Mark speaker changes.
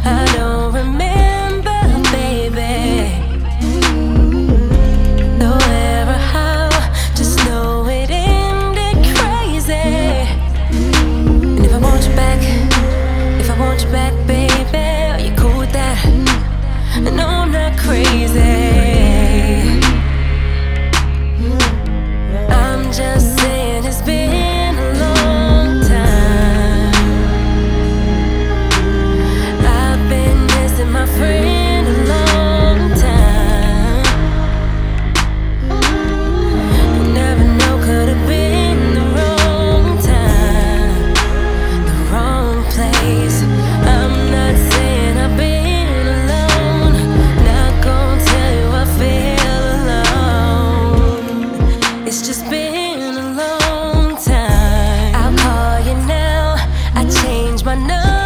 Speaker 1: I don't remember, baby. The where or how, just know it ended crazy. And if I want you back, baby, are you cool with that? No, I'm not crazy. I'm just saying it's been a long time. I've been missing my friend a long time. You never know, could have been the wrong time, the wrong place. I'm not saying I've been alone, not gonna tell you I feel alone. It's just been a long time. I'll call you now, I changed my number.